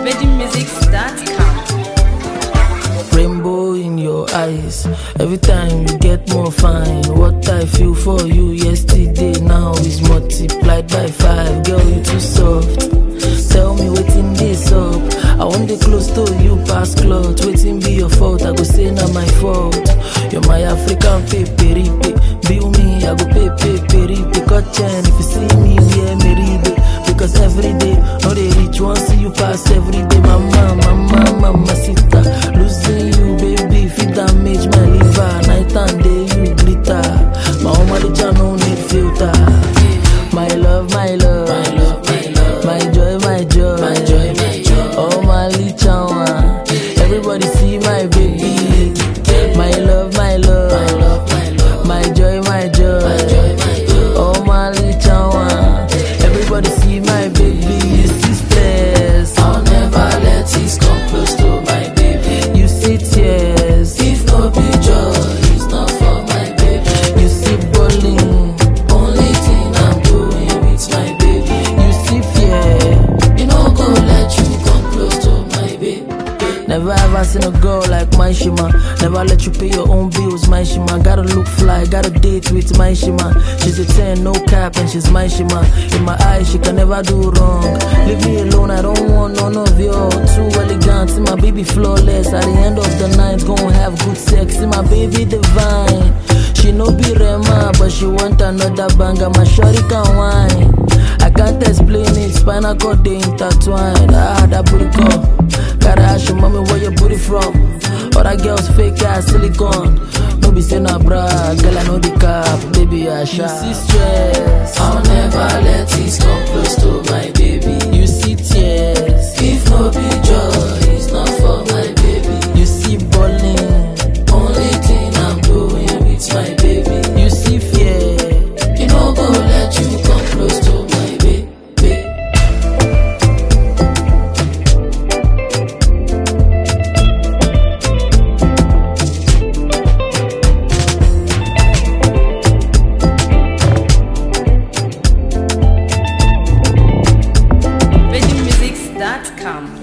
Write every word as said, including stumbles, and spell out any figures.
virgin musics dot com. Rainbow in your eyes, every time you get more fine. What I feel for you yesterday now is multiplied by five. Girl, you too soft. Tell me waiting this up. I want the close to you past cloth. Waiting be your fault, I go say not my fault. You're my African peperipe. Bill me, I go pay peperipe. Cut chain if you see me, yeah, me ribe. Because every day, no they reach one, see you pass every day. Mama, mama, mama, sita. Losing you, baby, if it damage my liver. Night and day, you glitter. My own religion no need filter. My love, my love, my love, my love. My joy, my joy, my joy, my joy. Oh, my lichawa. Everybody see my baby. My love, my love, my love, my love. My joy, my joy, my joy, my joy. Oh, my lichawa. Everybody see my baby. You see stress, I'll never let this come close to my baby. You see tears, if no be joy, it's not for my baby. You see bullying, only thing I'm doing with my baby. You see fear, you know go let you come close to my baby. Never ever seen a girl like my Shima. Never let you pay your own bills, my Shima. Gotta look fly, gotta date with my Shima. She's a ten, no cap, and she's my Shima. In my eyes, she can never do wrong. Leave me alone, I don't want none of you. Too elegant, see my baby flawless. At the end of the night, gon' have good sex. See my baby divine. She no be Rema, but she want another banger. My shorty can wine. I can't explain it, spinal cord they intertwine. Ah, that booty call. Gotta ask your mommy where your booty from. Other girls fake ass silicone. No be say na bra, girl I know the cap. Baby I shy. You see stress, I'll never let this come close to my baby. You see tears, if no be joy, it's not for my baby. You see bullying, only thing I'm doing with my baby. You see fear, you know go let you come close to my baby. virgin musics dot com.